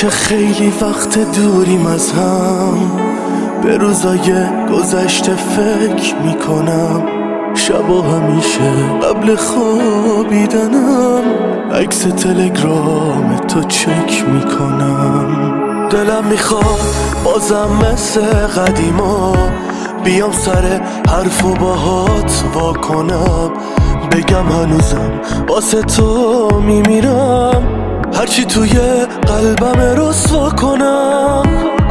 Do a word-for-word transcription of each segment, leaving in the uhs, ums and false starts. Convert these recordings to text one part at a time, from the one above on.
که خیلی وقت دوریم از هم، به روزای گذشته فکر میکنم. شبا همیشه قبل خوابیدنم عکس تلگرام تو چک میکنم. دلم میخواد بازم مثل قدیما بیام سر حرف و باهات وا کنم، بگم هنوزم واسه تو میمیرم، هرچی توی قلبم رسوا کنم.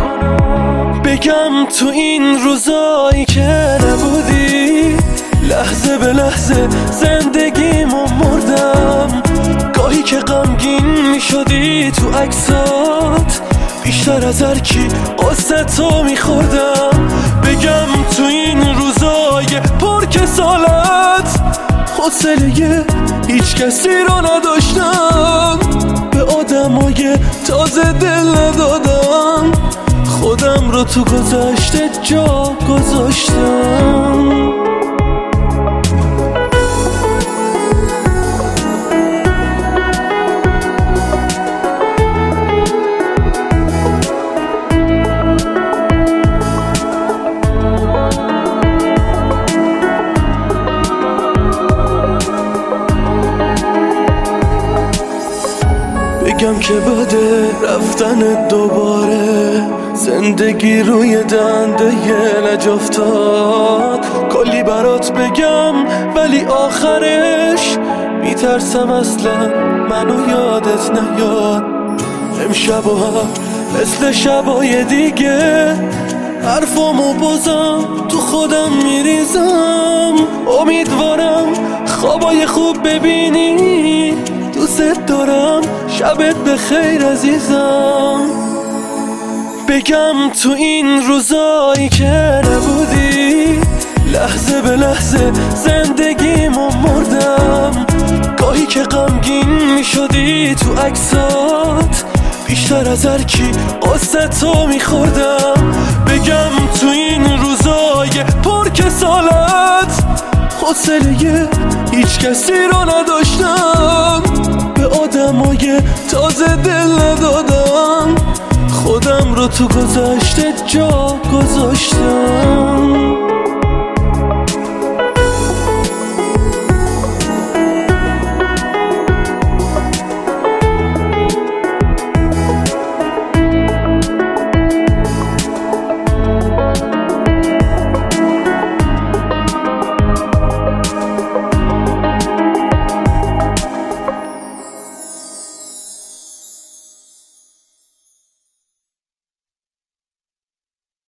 بگم تو این روزایی که نبودی لحظه به لحظه زندگیمو مردم. گاهی که غمگین میشدی تو عکسات بیشتر از هر کی قصه تو میخوردم. بگم تو این روزای پر کسالت حوصله هیچ کسی رو نداشتم، به آدمای تازه دل ندادم، خودم رو تو گذشته جا گذاشتم. بگم که بده رفتن دوباره، زندگی روی دنده یه لج افتاد. کلی برات بگم ولی آخرش میترسم اصلا منو یادت نیاد. امشب و هم مثل شبای دیگه حرفامو بازم تو خودم میریزم. امیدوارم خوابای خوب ببینی، دوست دارم، شبت بخیر عزیزم. بگم تو این روزایی که نبودی لحظه به لحظه زندگیمو مردم. گاهی که غمگین میشدی تو عکسات بیشتر از هر کی قصه تو میخوردم. بگم تو این روزای پر کسالت حوصله هیچ کسی رو نداشتم، به آدمای تازه دل ندادم، خودم رو تو گذشته جا گذاشتم.